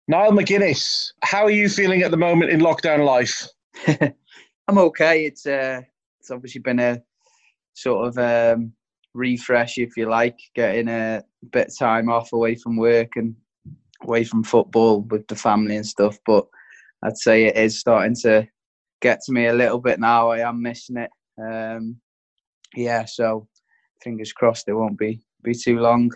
Niall McGuinness, how are you feeling at the moment in lockdown life? I'm okay. It's obviously been a sort of refresh, if you like, getting a bit of time off away from work and away from football with the family and stuff. But I'd say it is starting to get to me a little bit now. I am missing it. So fingers crossed it won't be too long.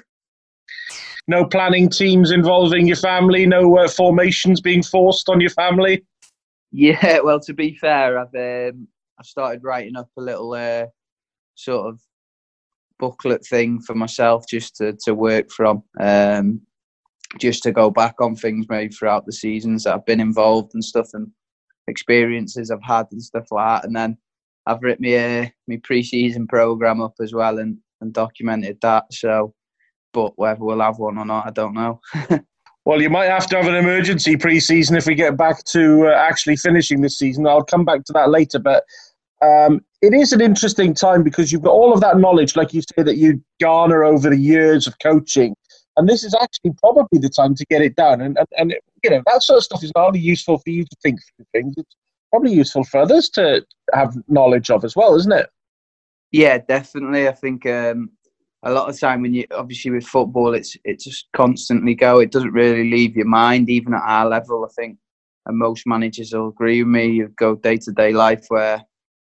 No planning teams involving your family? No formations being forced on your family? Yeah, well, to be fair, I've started writing up a little sort of booklet thing for myself just to work from, just to go back on things maybe throughout the seasons that I've been involved and stuff, and experiences I've had and stuff like that. And then I've written my pre-season programme up as well and documented that. So, but whether we'll have one or not, I don't know. Well, you might have to have an emergency pre-season if we get back to actually finishing this season. I'll come back to that later, but it is an interesting time because you've got all of that knowledge, like you say, that you garner over the years of coaching, and this is actually probably the time to get it done. And you know, that sort of stuff is not only useful for you to think through things, it's probably useful for others to have knowledge of as well, isn't it? Yeah, definitely. I think a lot of time when you obviously with football, it's just constantly go. It doesn't really leave your mind, even at our level. I think, and most managers will agree with me. You go day to day life where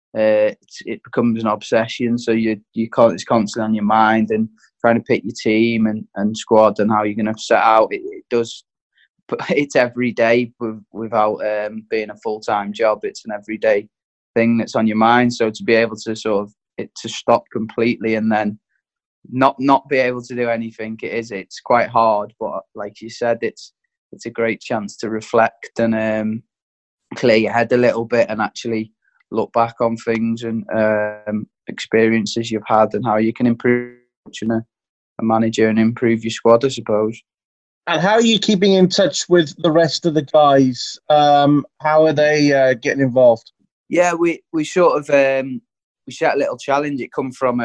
it becomes an obsession. So it's constantly on your mind and trying to pick your team and squad and how you're going to set out. It does, but it's every day without being a full time job. It's an everyday thing that's on your mind. So to be able to to stop completely and then not be able to do anything, it's quite hard. But like you said, it's a great chance to reflect and clear your head a little bit and actually look back on things and experiences you've had and how you can improve a manager and improve your squad, I suppose. And how are you keeping in touch with the rest of the guys? How are they getting involved? Yeah, we sort of we set a little challenge. It come from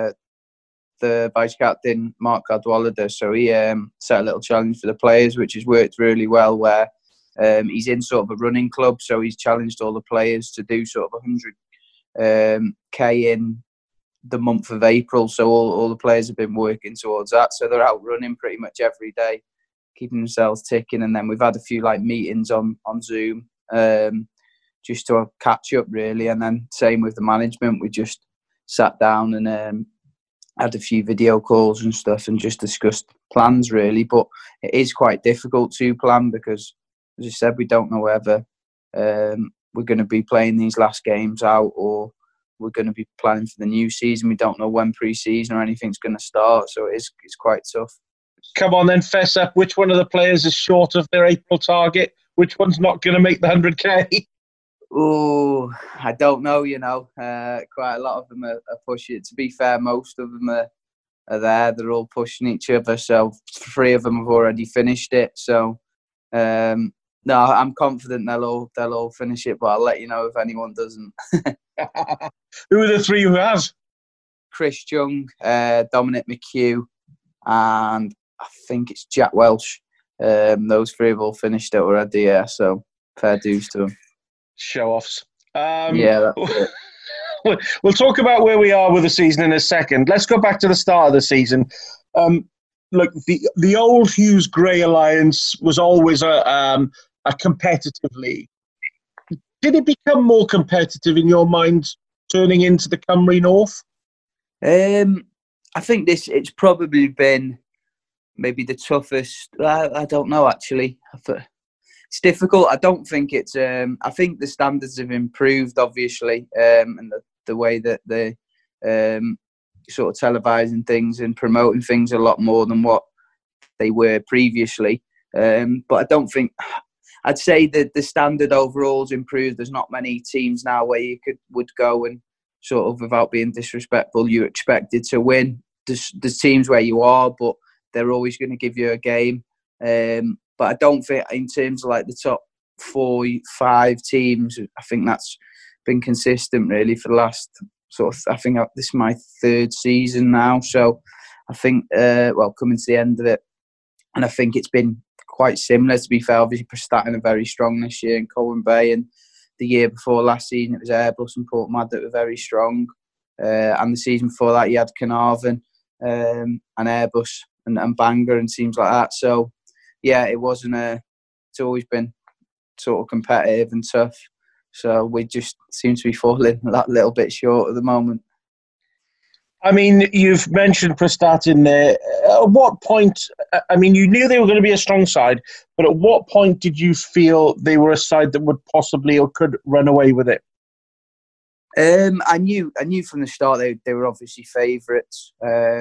the vice captain Mark Cadwallader, so he set a little challenge for the players, which has worked really well. Where he's in sort of a running club, so he's challenged all the players to do sort of 100k in the month of April. So all the players have been working towards that. So they're out running pretty much every day, keeping themselves ticking. And then we've had a few meetings on Zoom just to catch up really. And then same with the management, we just sat down and had a few video calls and stuff and just discussed plans really. But it is quite difficult to plan because, as I said, we don't know whether we're going to be playing these last games out or we're going to be planning for the new season. We don't know when pre-season or anything's going to start, so it's quite tough. Come on then, fess up. Which one of the players is short of their April target? Which one's not going to make the 100k? Oh, I don't know, quite a lot of them are pushing it. To be fair, most of them are there. They're all pushing each other, so 3 of them have already finished it. So no, I'm confident they'll all finish it, but I'll let you know if anyone doesn't. Who are the 3 who have? Chris Young, Dominic McHugh, and I think it's Jack Welsh. Those 3 have all finished it already, yeah, so fair dues to them. Show-offs. Yeah, that's it. We'll talk about where we are with the season in a second. Let's go back to the start of the season. Look, the old Hughes Grey Alliance was always a competitive league. Did it become more competitive in your mind turning into the Cymru North? I think it's probably been maybe the toughest. I don't know, actually. It's difficult. I don't think it's. I think the standards have improved, obviously, and the way that they sort of televising things and promoting things a lot more than what they were previously. But I don't think. I'd say that the standard overall's improved. There's not many teams now where you would go and sort of, without being disrespectful, you're expected to win. There's teams where you are, but they're always going to give you a game. But I don't think, in terms of the top 4-5 teams, I think that's been consistent really for the last I think this is my 3rd season now. So I think, coming to the end of it, and I think it's been quite similar, to be fair. Obviously, Prestatyn are very strong this year, and Colwyn Bay, and the year before last season it was Airbus and Portmad that were very strong. And the season before that you had Carnarvon and Airbus and Bangor and teams like that. So yeah, it's always been sort of competitive and tough. So we just seem to be falling that little bit short at the moment. I mean, you've mentioned Prestatyn there. At what point, I mean, you knew they were going to be a strong side, but at what point did you feel they were a side that would possibly or could run away with it? I knew from the start they were obviously favourites. I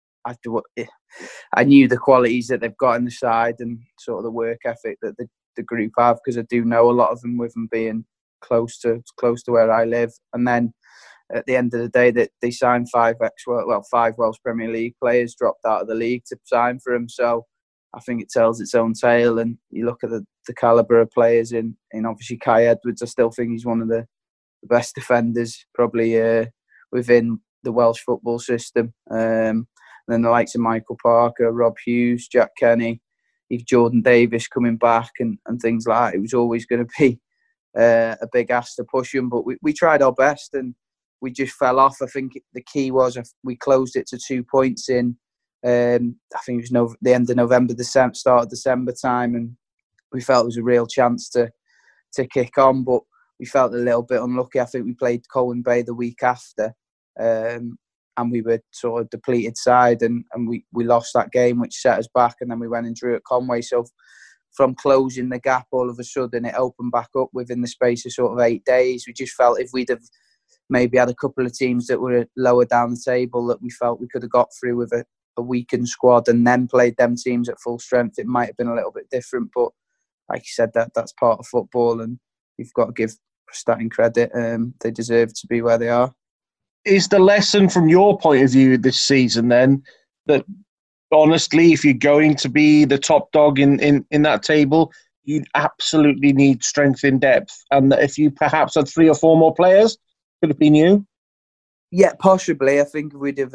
knew the qualities that they've got in the side and sort of the work ethic that the group have, because I do know a lot of them, with them being close to where I live. And then at the end of the day, that they signed five Welsh Premier League players, dropped out of the league to sign for them. So I think it tells its own tale. And you look at the calibre of players in obviously Kai Edwards. I still think he's one of the best defenders probably within the Welsh football system. And then the likes of Michael Parker, Rob Hughes, Jack Kenny, even Jordan Davis coming back and things like that. It was always going to be a big ask to push him, but we tried our best and we just fell off. I think the key was we closed it to 2 points in, I think it was the end of November, start of December time, and we felt it was a real chance to kick on, but we felt a little bit unlucky. I think we played Colwyn Bay the week after, and we were sort of depleted side, and we lost that game, which set us back, and then we went and drew at Conway. So from closing the gap, all of a sudden it opened back up within the space of sort of 8 days. We just felt if we'd have maybe had a couple of teams that were lower down the table that we felt we could have got through with a weakened squad and then played them teams at full strength, it might have been a little bit different. But like you said, that's part of football, and you've got to give Prestatyn credit. They deserve to be where they are. Is the lesson from your point of view this season then that honestly, if you're going to be the top dog in that table, you absolutely need strength in depth, and that if you perhaps had 3 or 4 more players, could have been you? Yeah, possibly. I think if we'd have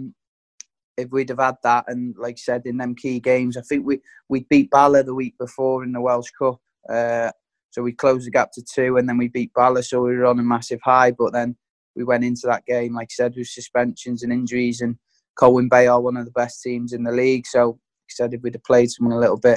had that, and like I said, in them key games, I think we beat Bala the week before in the Welsh Cup. So we closed the gap to 2, and then we beat Bala, so we were on a massive high. But then we went into that game, like I said, with suspensions and injuries, and Colwyn Bay are one of the best teams in the league. So, like I said, if we'd have played someone a little bit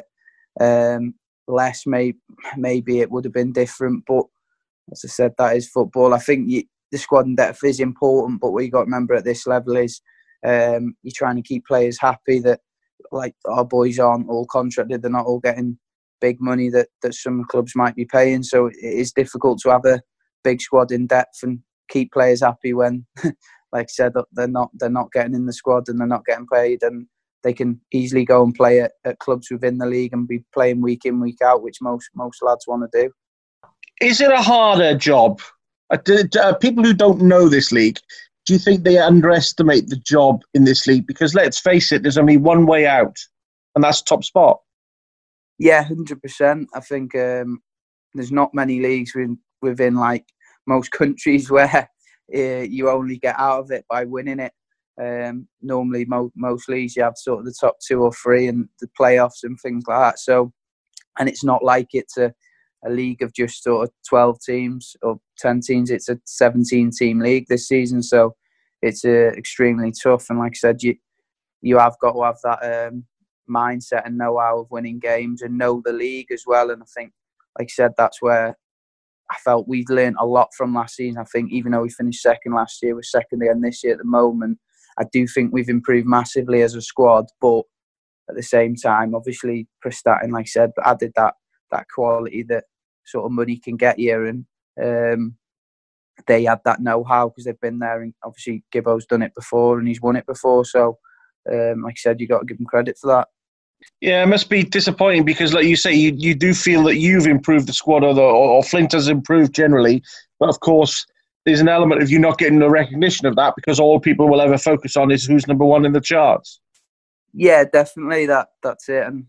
less, maybe it would have been different. But as I said, that is football. I think the squad and depth is important, but what you got to remember at this level is you're trying to keep players happy. That, like, our boys aren't all contracted; they're not all getting big money that some clubs might be paying. So it is difficult to have a big squad in depth and keep players happy when, like I said, they're not getting in the squad and they're not getting paid, and they can easily go and play at clubs within the league and be playing week in, week out, which most lads want to do. Is it a harder job? People who don't know this league, do you think they underestimate the job in this league? Because let's face it, there's only one way out, and that's top spot. Yeah, 100%. I think there's not many leagues within like most countries where you only get out of it by winning it. Normally, most leagues you have sort of the top 2 or 3 and the playoffs and things like that. So, and it's not like it's a league of just sort of 12 teams or 10 teams. It's a 17-team league this season. So it's extremely tough. And like I said, you have got to have that mindset and know-how of winning games and know the league as well. And I think, like I said, that's where I felt we'd learned a lot from last season. I think even though we finished second last year, we're second again this year at the moment. I do think we've improved massively as a squad, but at the same time, obviously, Prestatyn, like I said, added that quality that sort of money can get you, and they had that know-how because they've been there, and obviously Gibbo's done it before and he's won it before. So, like I said, you got to give him credit for that. Yeah, it must be disappointing because, like you say, you do feel that you've improved the squad, or Flint has improved generally. But of course, there's an element of you not getting the recognition of that because all people will ever focus on is who's number 1 in the charts. Yeah, definitely. That's it. And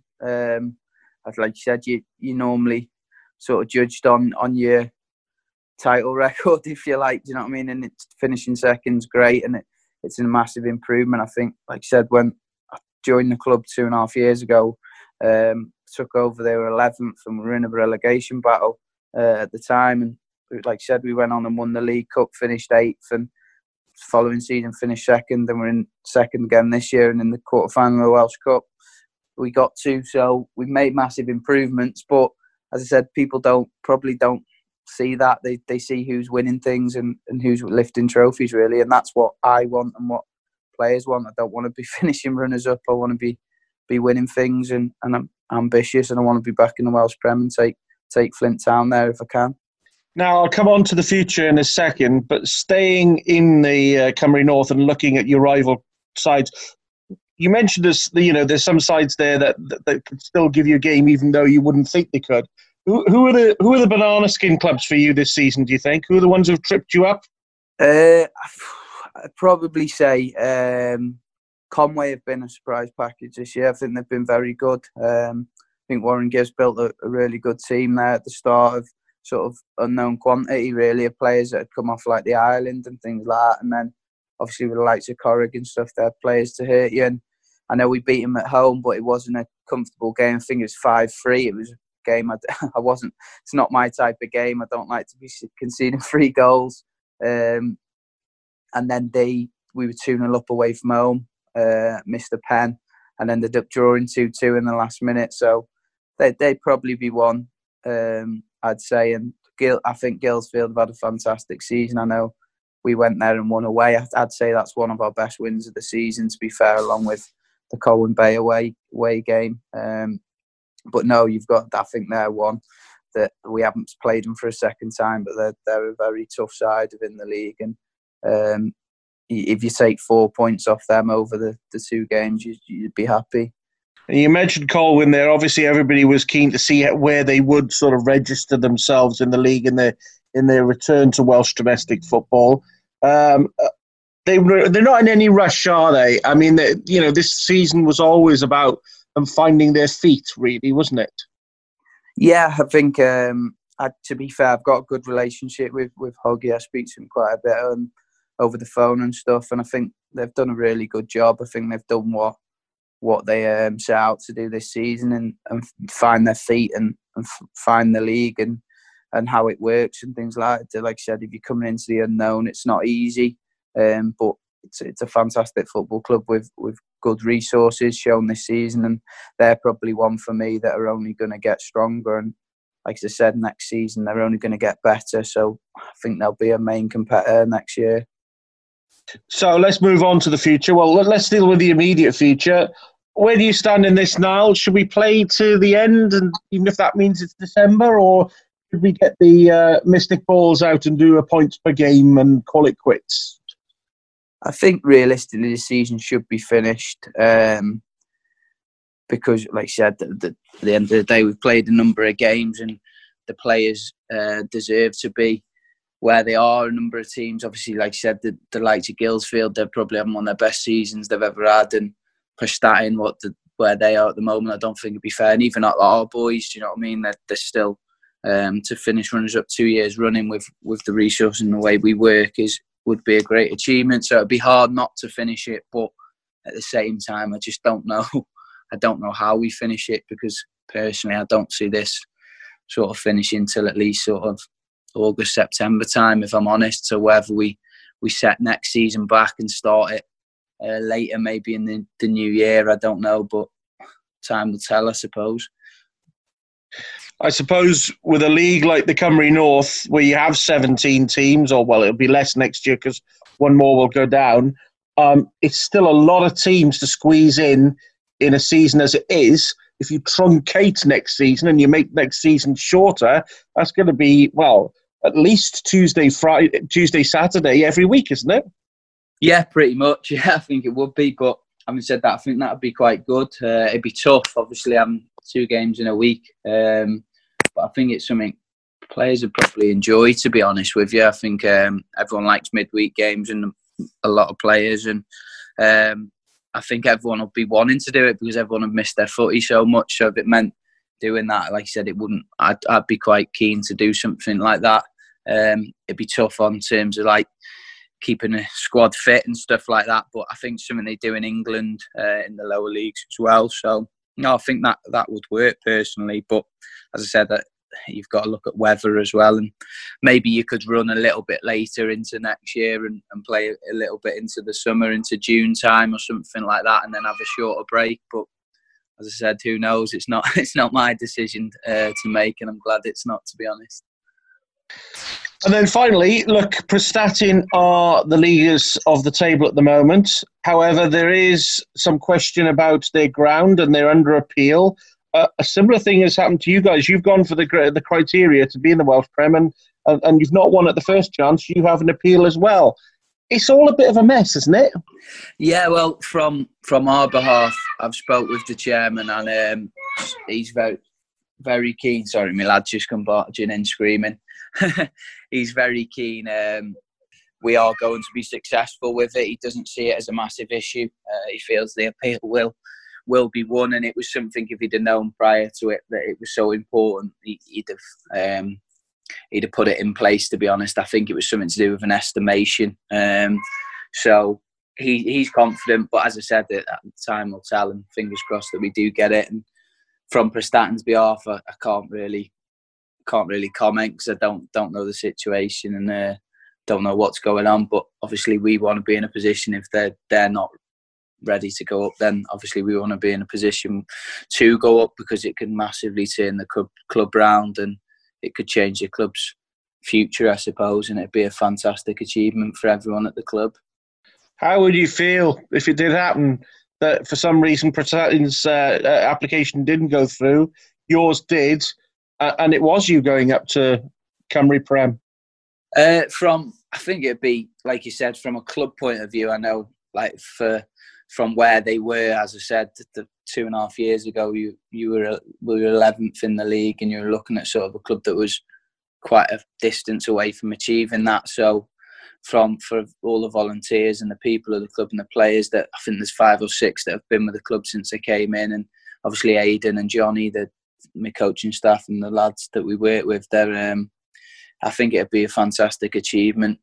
like you said, you normally sort of judged on your title record, if you like. Do you know what I mean? And it's finishing second's great, and it's a massive improvement. I think, like I said, when I joined the club 2.5 years ago, took over, they were 11th and we were in a relegation battle at the time. And like I said, we went on and won the League Cup, finished 8th, and following season finished 2nd, and we're in 2nd again this year, and in the quarter-final of the Welsh Cup we got to. So we've made massive improvements, but as I said, people probably don't see that. They see who's winning things and who's lifting trophies, really, and that's what I want and what players want. I don't want to be finishing runners-up. I want to be winning things, and I'm ambitious, and I want to be back in the Welsh Prem and take Flint Town there if I can. Now, I'll come on to the future in a second, but staying in the Cymru North and looking at your rival sides, you mentioned there's some sides there that could still give you a game even though you wouldn't think they could. Who are the banana skin clubs for you this season, do you think? Who are the ones who've tripped you up? I'd probably say Conway have been a surprise package this year. I think they've been very good. I think Warren Gibbs built a really good team there at the start of sort of unknown quantity, really, of players that had come off like the Island and things like that. And then obviously with the likes of Corrig and stuff, they had players to hurt you. And I know we beat them at home, but it wasn't a comfortable game. I think it was 5-3. It was a game I wasn't. It's not my type of game. I don't like to be conceding 3 goals. And then we were 2-0 up away from home, missed a pen, and ended up drawing 2-2 in the last minute. So they'd probably be one, I'd say. And I think Guilsfield have had a fantastic season. I know we went there and won away. I'd say that's one of our best wins of the season, to be fair, along with the Colwyn Bay away game. But no, I think they're one that we haven't played them for a second time, but they're a very tough side within the league. And if you take 4 points off them over the 2 games, you'd be happy. And you mentioned Colwyn there. Obviously, everybody was keen to see where they would sort of register themselves in the league in their return to Welsh domestic football. They're not in any rush, are they? I mean, this season was always about them finding their feet, really, wasn't it? Yeah, I think, to be fair, I've got a good relationship with Huggy. I speak to him quite a bit over the phone and stuff, and I think they've done a really good job. I think they've done what they set out to do this season and find their feet and find the league and how it works and things like that. Like I said, if you're coming into the unknown, it's not easy, but it's a fantastic football club with good resources shown this season, and they're probably one for me that are only going to get stronger. And like I said, next season they're only going to get better. So I think they'll be a main competitor next year. So let's move on to the future. Well, let's deal with the immediate future. Where do you stand in this now? Should we play to the end, and even if that means it's December, or should we get the mystic balls out and do a points per game and call it quits? I think realistically the season should be finished because, like I said, at the end of the day, we've played a number of games and the players deserve to be where they are. A number of teams, obviously, like I said, the likes of Guilsfield, they're probably having one of their best seasons they've ever had, and push that in where they are at the moment, I don't think it'd be fair. And even our boys, do you know what I mean? They're still to finish runners up 2 years running with the resources and the way we work would be a great achievement. So it'd be hard not to finish it, but at the same time, I just don't know. I don't know how we finish it, because personally, I don't see this sort of finishing till at least sort of August, September time, if I'm honest. So whether we set next season back and start it later, maybe in the new year, I don't know, but time will tell, I suppose. I suppose with a league like the Cymru North, where you have 17 teams, or well, it'll be less next year because one more will go down, it's still a lot of teams to squeeze in a season as it is. If you truncate next season and you make next season shorter, that's going to be, well, at least Tuesday, Saturday every week, isn't it? Yeah, pretty much. Yeah, I think it would be. But having said that, I think that would be quite good. It'd be tough, obviously, having 2 games in a week. But I think it's something players would probably enjoy, to be honest with you. I think everyone likes midweek games, and a lot of players. And I think everyone will be wanting to do it because everyone have missed their footy so much. So if it meant doing that, like I said, it wouldn't. I'd be quite keen to do something like that. It'd be tough on terms of like keeping a squad fit and stuff like that. But I think something they do in England in the lower leagues as well. So No, I think that would work personally, but as I said, that you've got to look at weather as well, and maybe you could run a little bit later into next year and play a little bit into the summer, into June time or something like that, and then have a shorter break. But as I said, who knows? It's not my decision to make, and I'm glad it's not, to be honest. And then finally, look, Prestatyn are the leaders of the table at the moment. However, there is some question about their ground and they're under appeal. A similar thing has happened to you guys. You've gone for the criteria to be in the Welsh Prem and you've not won at the first chance. You have an appeal as well. It's all a bit of a mess, isn't it? Yeah, well, from our behalf, I've spoke with the chairman and he's very, very keen. Sorry, my lad's just come barging in screaming. He's very keen. We are going to be successful with it. He doesn't see it as a massive issue. He feels the appeal will be won, and it was something, if he'd have known prior to it that it was so important, he'd have put it in place, to be honest. I think it was something to do with an estimation. So he's confident, but as I said, at the time will tell, and fingers crossed that we do get it. And from Prestatyn's behalf, I can't really comment because I don't know the situation and don't know what's going on. But obviously, we want to be in a position, if they're not ready to go up, then obviously we want to be in a position to go up, because it can massively turn the club round and it could change the club's future, I suppose, and it'd be a fantastic achievement for everyone at the club. How would you feel if it did happen that for some reason Prestatyn's application didn't go through, yours did, and it was you going up to Cymru Prem? I think it'd be, like you said, from a club point of view, I know, like from where they were, as I said, 2.5 years ago, we were 11th in the league, and you were looking at sort of a club that was quite a distance away from achieving that. So for all the volunteers and the people of the club and the players, that I think there's 5 or 6 that have been with the club since I came in, and obviously Aidan and Johnny, my coaching staff, and the lads that we work with, I think it'd be a fantastic achievement.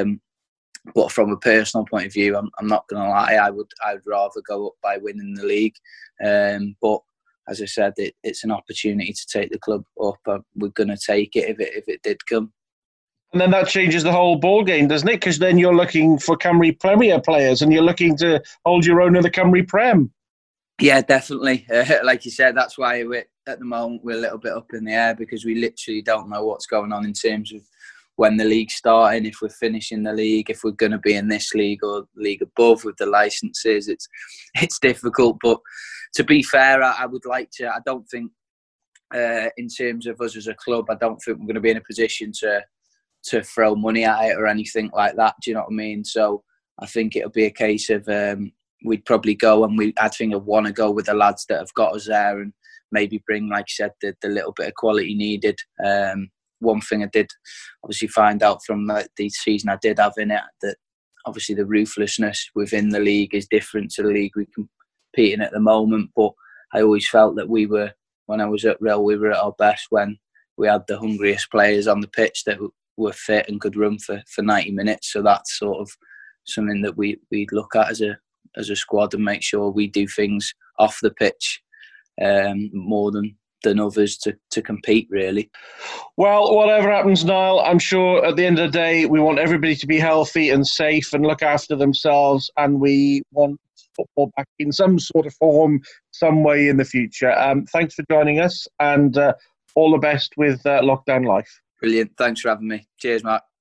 But from a personal point of view, I'm not going to lie, I'd rather go up by winning the league. But as I said, it's an opportunity to take the club up. We're going to take it if it did come. And then that changes the whole ball game, doesn't it? Because then you're looking for Cymru Premier players and you're looking to hold your own in the Cymru Prem. Yeah, definitely. Like you said, that's why at the moment we're a little bit up in the air, because we literally don't know what's going on in terms of when the league's starting, if we're finishing the league, if we're going to be in this league or league above with the licences. It's difficult, but to be fair, I would like to. I don't think, in terms of us as a club, I don't think we're going to be in a position to throw money at it or anything like that. Do you know what I mean? So I think it'll be a case of we'd probably go, and I think I'd want to go with the lads that have got us there, and maybe bring, like you said, the little bit of quality needed. One thing I did obviously find out from the season I did have in it, that obviously the ruthlessness within the league is different to the league we compete in at the moment. But I always felt that when I was at Real, we were at our best when we had the hungriest players on the pitch that were fit and could run for 90 minutes. So that's sort of something that we'd look at as a squad, and make sure we do things off the pitch more than others to compete, really. Well, whatever happens, Niall, I'm sure at the end of the day we want everybody to be healthy and safe and look after themselves, and we want football back in some sort of form, some way in the future. Thanks for joining us, and all the best with lockdown life. Brilliant. Thanks for having me. Cheers, Mark.